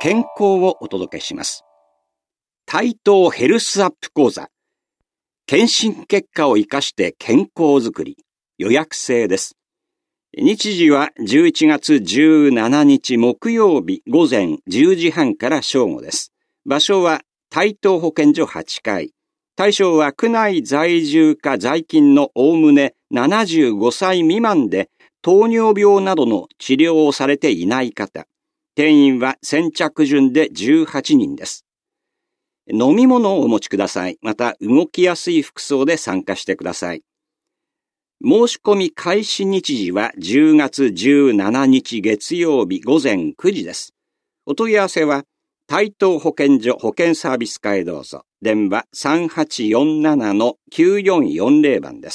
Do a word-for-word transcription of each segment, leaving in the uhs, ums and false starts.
健康をお届けします。対等ヘルスアップ講座。検診結果を生かして健康づくり。予約制です。日時はじゅういちがつじゅうしちにち木曜日午前じゅうじはんから正午です。場所は対等保健所はちかい。対象は区内在住か在勤のおおむねななじゅうごさい未満で糖尿病などの治療をされていない方。定員は先着順でじゅうはちにんです。飲み物をお持ちください。また動きやすい服装で参加してください。申し込み開始日時はじゅうがつじゅうしちにち月曜日午前くじです。お問い合わせは対等保健所保健サービス課へどうぞ。電話 さんはちよんななのきゅうよんよんぜろ 番です。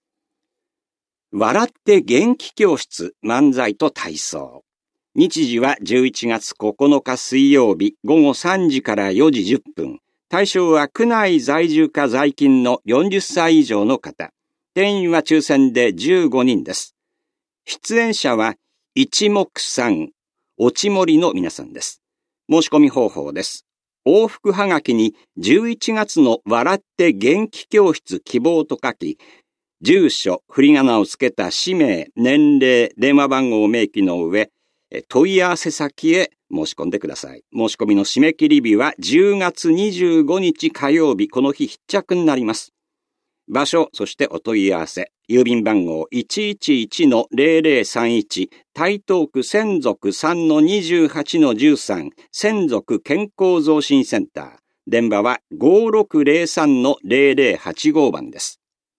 笑って元気教室漫才と体操。日時はじゅういちがつここのか水曜日ごごさんじからよじじゅっぷん。対象は区内在住か在勤のよんじゅっさい以上の方。定員は抽選でじゅうごにんです。出演者は一目散、おちもりの皆さんです。申し込み方法です。往復はがきにじゅういちがつの笑って元気教室希望と書き、住所、振り仮名をつけた氏名、年齢、電話番号を明記の上、問い合わせ先へ申し込んでください。申し込みの締め切り日はじゅうがつにじゅうごにち火曜日、この日必着になります。場所、そしてお問い合わせ、郵便番号 いちいちいちのぜろぜろさんいち、台東区専属 さんのにじゅうはちのじゅうさん、専属健康増進センター。電話は ごろくぜろさんのぜろぜろはちご 番です。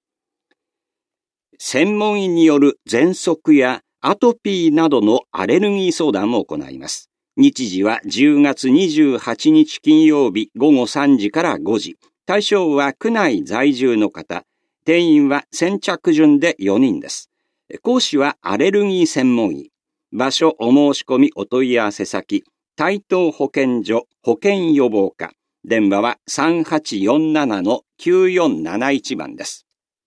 専門医による喘息やアトピーなどのアレルギー相談を行います。日時はじゅうがつにじゅうはちにち金曜日ごごさんじからごじ。対象は区内在住の方。定員は先着順でよにんです。講師はアレルギー専門医。場所、お申し込み、お問い合わせ先、対等保健所保健予防課。電話は さんはちよんななのきゅうよんなないち 番です。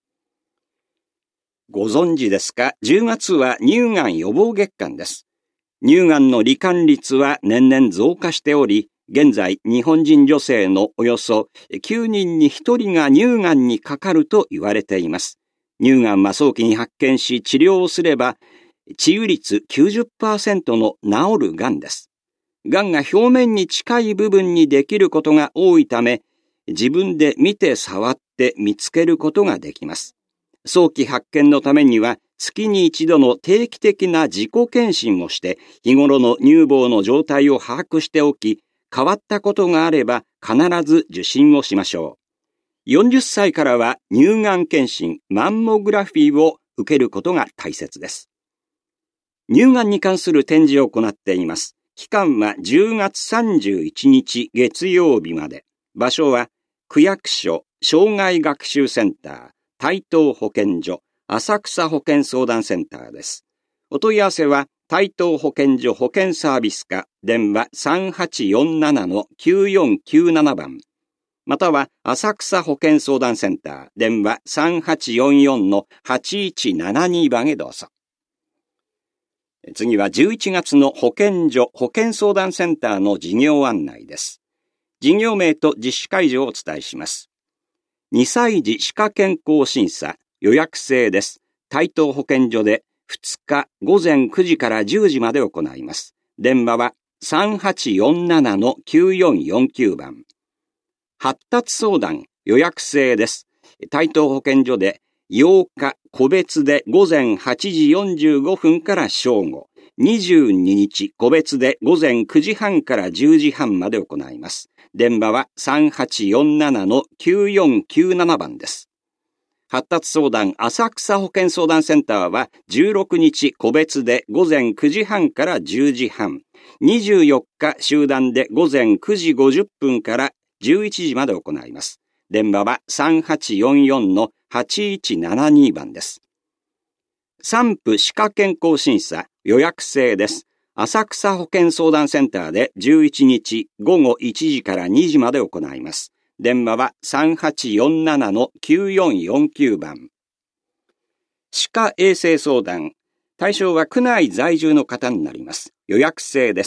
ご存知ですか？じゅうがつは乳がん予防月間です。乳がんの罹患率は年々増加しており、現在日本人女性のおよそきゅうにんにひとりが乳がんにかかると言われています。乳がんは早期に発見し治療をすれば、治癒率 きゅうじゅっパーセント の治るがんです。がんが表面に近い部分にできることが多いため、自分で見て触って見つけることができます。早期発見のためには、月に一度の定期的な自己検診をして、日頃の乳房の状態を把握しておき、変わったことがあれば必ず受診をしましょう。よんじゅっさいからは乳がん検診、マンモグラフィーを受けることが大切です。乳がんに関する展示を行っています。期間はじゅうがつさんじゅういちにち月曜日まで。場所は区役所、障害学習センター、台東保健所、浅草保健相談センターです。お問い合わせは台東保健所保健サービス課、電話 さんはちよんななのきゅうよんきゅうなな 番。または浅草保健相談センター、電話 さんはちよんよんのはちいちななに 番へどうぞ。次はじゅういちがつの保健所保健相談センターの事業案内です。事業名と実施会場をお伝えします。にさい児歯科健康審査、予約制です。台東保健所でふつかごぜんくじからじゅうじまで行います。電話は さんはちよんななのきゅうよんよんきゅう 番。発達相談、予約制です。台東保健所でようか個別でごぜんはちじよんじゅうごふんから正午、にじゅうににち個別でごぜんくじはんからじゅうじはんまで行います。電話は さんはちよんななのきゅうよんきゅうなな 番です。発達相談浅草保健相談センターはじゅうろくにち個別でごぜんくじはんからじゅうじはん、にじゅうよっか集団でごぜんくじごじゅっぷんからじゅういちじまで行います。電話は さんはちよんよんのはちいちななに 番です。産婦歯科健康審査、予約制です。浅草保健相談センターでじゅういちにちごごいちじからにじまで行います。電話は さんはちよんななのきゅうよんよんきゅう 番。歯科衛生相談、対象は区内在住の方になります。予約制です。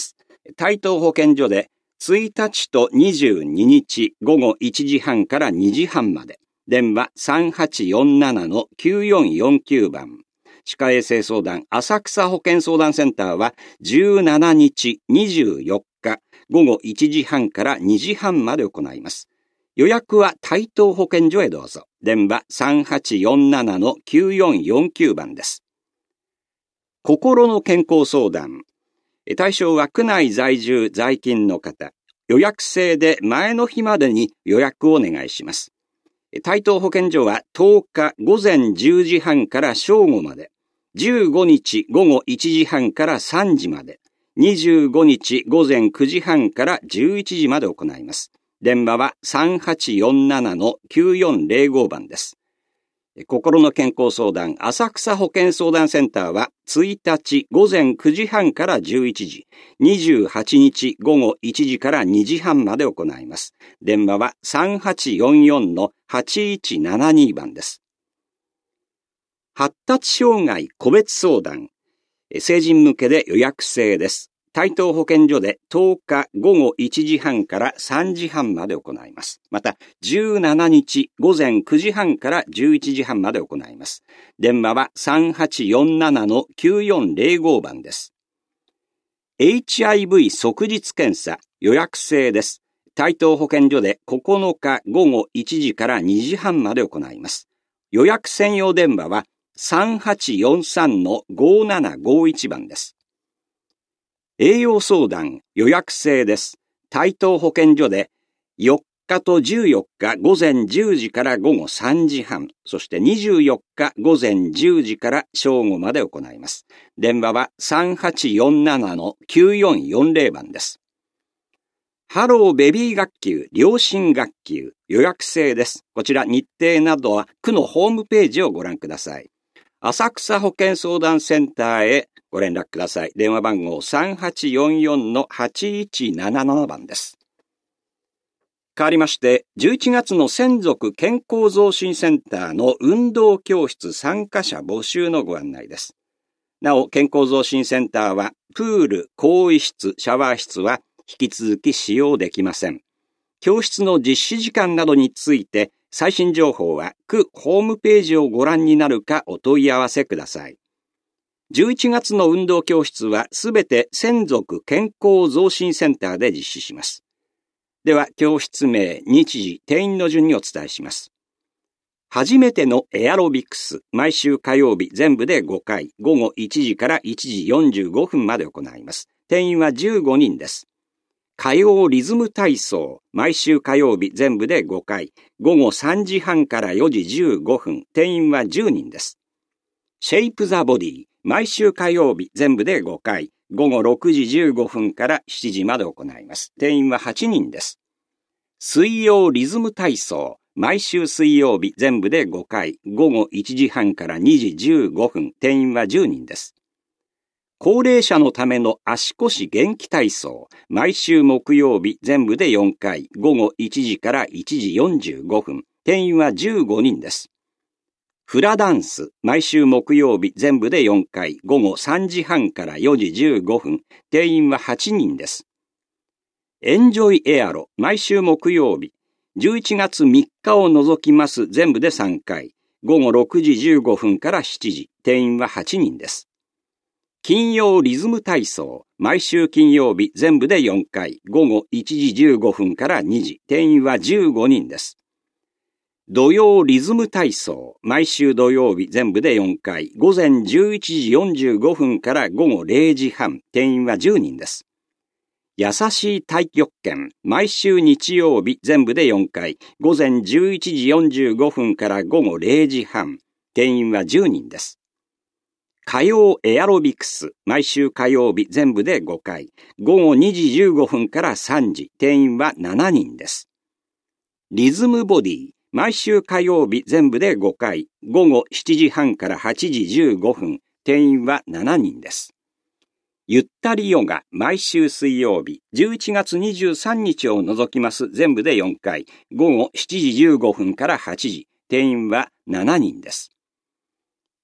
台東保健所でついたちとにじゅうににちごごいちじはんからにじはんまで。電話 さんはちよんななのきゅうよんよんきゅう 番。歯科衛生相談浅草保健相談センターはじゅうしちにちにじゅうよっかごごいちじはんからにじはんまで行います。予約は台東保健所へどうぞ。電話 さんはちよんななのきゅうよんよんきゅう 番です。心の健康相談。対象は区内在住在勤の方。予約制で前の日までに予約をお願いします。台東保健所はとおかごぜんじゅうじはんから正午まで、じゅうごにちごごいちじはんからさんじまで、にじゅうごにちごぜんくじはんからじゅういちじまで行います。電話は さんはちよんななのきゅうよんぜろご 番です。心の健康相談浅草保健相談センターはついたちごぜんくじはんからじゅういちじ、にじゅうはちにちごごいちじからにじはんまで行います。電話は さんはちよんよんのはちいちななに 番です。発達障害個別相談。成人向けで予約制です。台東保健所でとおかごごいちじはんからさんじはんまで行います。また、じゅうしちにちごぜんくじはんからじゅういちじはんまで行います。電話は さんはちよんななのきゅうよんぜろご 番です。エイチアイブイ 即日検査予約制です。台東保健所でここのかごごいちじからにじはんまで行います。予約専用電話は さんはちよんさんのごななごいち 番です。栄養相談予約制です。台東保健所でよっかとじゅうよっかごぜんじゅうじからごごさんじはん、そしてにじゅうよっかごぜんじゅうじから正午まで行います。電話は さんはちよんななのきゅうよんよんぜろ 番です。ハローベビー学級、両親学級予約制です。こちら日程などは区のホームページをご覧ください。浅草保健相談センターへご連絡ください。電話番号 さんはちよんよんのはちいちなななな 番です。変わりまして、じゅういちがつの専属健康増進センターの運動教室参加者募集のご案内です。なお、健康増進センターは、プール、更衣室、シャワー室は引き続き使用できません。教室の実施時間などについて、最新情報は区ホームページをご覧になるかお問い合わせください。じゅういちがつの運動教室はすべて専属健康増進センターで実施します。では、教室名、日時、定員の順にお伝えします。初めてのエアロビクス、毎週火曜日全部でごかい、ごごいちじからいちじよんじゅうごふんまで行います。定員はじゅうごにんです。火曜リズム体操、毎週火曜日全部でごかい、ごごさんじはんからよじじゅうごふん、定員はじゅうにんです。シェイプザボディ、毎週火曜日全部でごかい、ごごろくじじゅうごふんからしちじまで行います。定員ははちにんです。水曜リズム体操、毎週水曜日全部でごかい、ごごいちじはんからにじじゅうごふん、定員はじゅうにんです。高齢者のための足腰元気体操、毎週木曜日全部でよんかい、ごごいちじからいちじよんじゅうごふん、定員はじゅうごにんです。フラダンス、毎週木曜日全部でよんかい、ごごさんじはんからよじじゅうごふん、定員ははちにんです。エンジョイエアロ、毎週木曜日、じゅういちがつみっかを除きます全部でさんかい、ごごろくじじゅうごふんからしちじ、定員ははちにんです。金曜リズム体操、毎週金曜日全部でよんかい、ごごいちじじゅうごふんからにじ、定員はじゅうごにんです。土曜リズム体操、毎週土曜日全部でよんかい、ごぜんじゅういちじよんじゅうごふんからごごれいじはん、定員はじゅうにんです。優しい太極拳、毎週日曜日全部でよんかい、ごぜんじゅういちじよんじゅうごふんからごごれいじはん、定員はじゅうにんです。火曜エアロビクス、毎週火曜日全部でごかい、ごごにじじゅうごふんからさんじ、定員はしちにんです。リズムボディ、毎週火曜日全部でごかい、ごごしちじはんからはちじじゅうごふん、定員はしちにんです。ゆったりヨガ、毎週水曜日、じゅういちがつにじゅうさんにちを除きます全部でよんかい、ごごしちじじゅうごふんからはちじ、定員はしちにんです。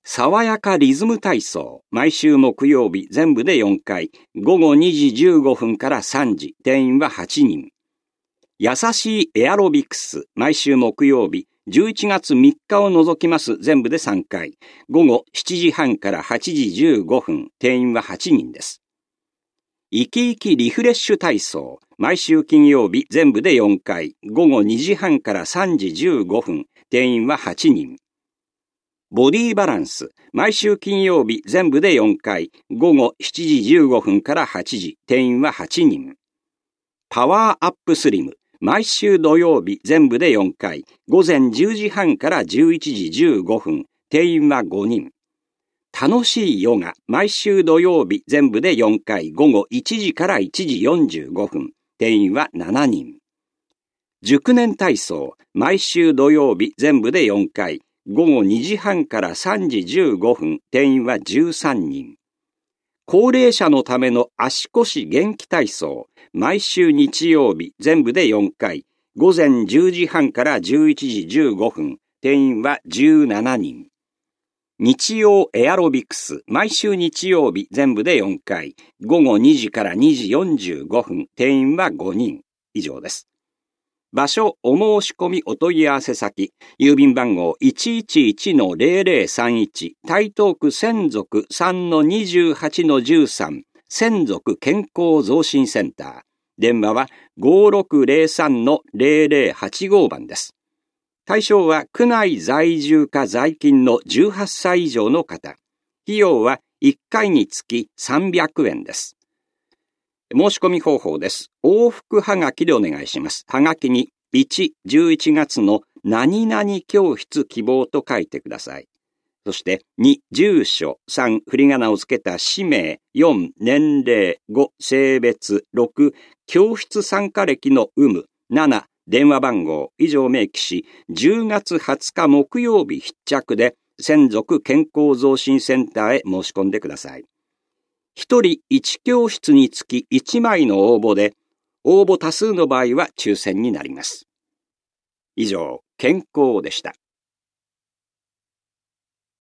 爽やかリズム体操、毎週木曜日全部でよんかい、ごごにじじゅうごふんからさんじ、定員ははちにん。優しいエアロビクス、毎週木曜日、じゅういちがつみっかを除きます全部でさんかい、ごごしちじはんからはちじじゅうごふん、定員ははちにんです。生き生きリフレッシュ体操、毎週金曜日全部でよんかい、ごごにじはんからさんじじゅうごふん、定員ははちにん。ボディバランス、毎週金曜日全部でよんかい、ごごしちじじゅうごふんからはちじ、定員ははちにん。パワーアップスリム、毎週土曜日全部でよんかい、ごぜんじゅうじはんからじゅういちじじゅうごふん、定員はごにん。楽しいヨガ、毎週土曜日全部でよんかい、ごごいちじからいちじよんじゅうごふん、定員はしちにん。熟年体操、毎週土曜日全部でよんかい、ごごにじはんからさんじじゅうごふん、定員はじゅうさんにん。高齢者のための足腰元気体操、毎週日曜日全部でよんかい、ごぜんじゅうじはんからじゅういちじじゅうごふん、定員はじゅうななにん。日曜エアロビクス、毎週日曜日全部でよんかい、ごごにじからにじよんじゅうごふん、定員はごにん。以上です。場所、お申し込みお問い合わせ先、郵便番号 いちいちいちのゼロゼロさんいち、台東区専属 さんのにじゅうはちのじゅうさん、専属健康増進センター。電話は ごろくゼロさんのゼロゼロはちご 番です。対象は区内在住か在勤のじゅうはっさい以上の方。費用はいっかいにつきさんびゃくえんです。申し込み方法です。往復はがきでお願いします。はがきにいち、じゅういちがつの何々教室希望と書いてください。そしてに、住所、さん、振り仮名をつけた氏名、よん、年齢、ご、性別、ろく、教室参加歴の有無、なな、電話番号以上明記し、じゅうがつはつか木曜日必着で専属健康増進センターへ申し込んでください。ひとりいち教室につきいちまいの応募で、応募多数の場合は抽選になります。以上、健康でした。